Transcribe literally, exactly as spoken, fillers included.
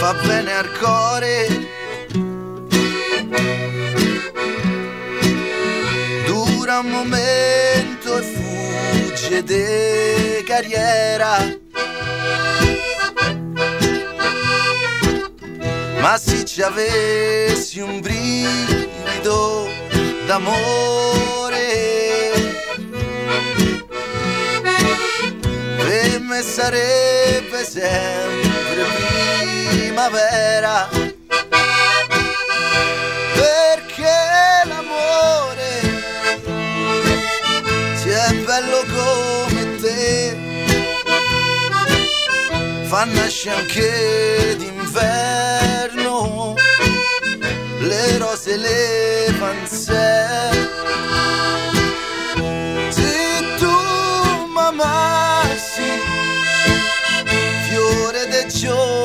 fa bene al cuore. Dura un momento e fugge de carriera, ma se ci avessi un brivido d'amore, per me sarebbe sempre primavera, perché l'amore, se è bello come te, fa nascere anche d'inverno le rose, le panze. Se tu m'amassi, fiore del giorno,